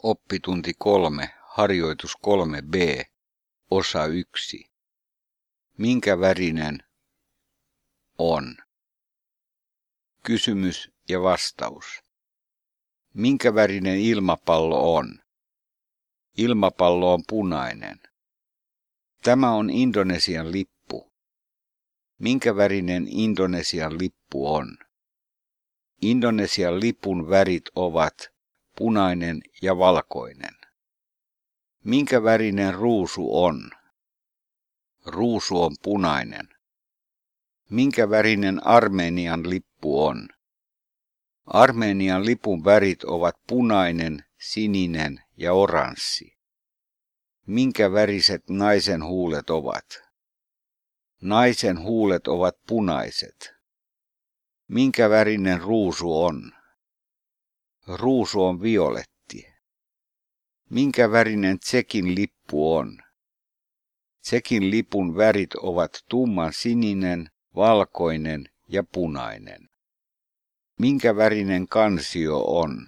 Oppitunti 3, harjoitus 3b, osa 1. Minkä värinen on? Kysymys ja vastaus. Minkä värinen ilmapallo on? Ilmapallo on punainen. Tämä on Indonesian lippu. Minkä värinen Indonesian lippu on? Indonesian lipun värit ovat punainen ja valkoinen. Minkä värinen ruusu on? Ruusu on punainen. Minkä värinen Armenian lippu on? Armenian lipun värit ovat punainen, sininen ja oranssi. Minkä väriset naisen huulet ovat? Naisen huulet ovat punaiset. Minkä värinen ruusu on? Ruusu on violetti. Minkä värinen Tšekin lippu on? Tšekin lipun värit ovat tumman sininen, valkoinen ja punainen. Minkä värinen kansio on?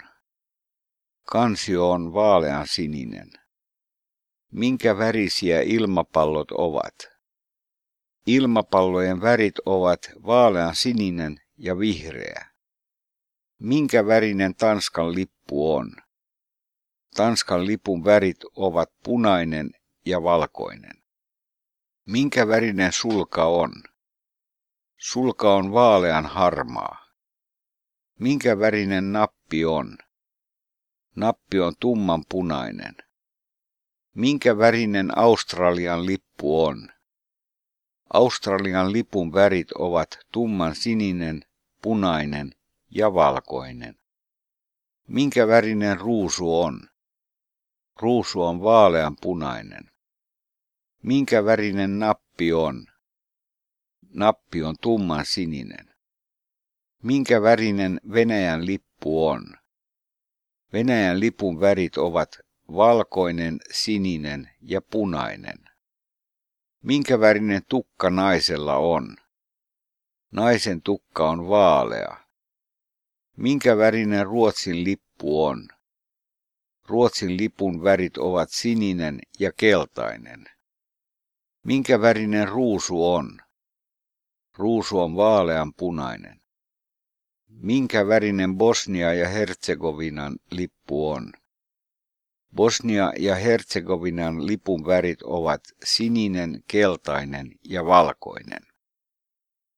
Kansio on vaalean sininen. Minkä värisiä ilmapallot ovat? Ilmapallojen värit ovat vaalean sininen ja vihreä. Minkä värinen Tanskan lippu on? Tanskan lipun värit ovat punainen ja valkoinen. Minkä värinen sulka on? Sulka on vaalean harmaa. Minkä värinen nappi on? Nappi on tumman punainen. Minkä värinen Australian lippu on? Australian lipun värit ovat tumman sininen, punainen ja valkoinen. Minkä värinen ruusu on? Ruusu on vaalean punainen. Minkä värinen nappi on? Nappi on tumman sininen. Minkä värinen Venäjän lippu on? Venäjän lipun värit ovat valkoinen, sininen ja punainen. Minkä värinen tukka naisella on? Naisen tukka on vaalea. Minkä värinen Ruotsin lippu on? Ruotsin lipun värit ovat sininen ja keltainen. Minkä värinen ruusu on? Ruusu on vaalean punainen. Minkä värinen Bosnia ja Hertsegovinan lippu on? Bosnia ja Hertsegovinan lipun värit ovat sininen, keltainen ja valkoinen.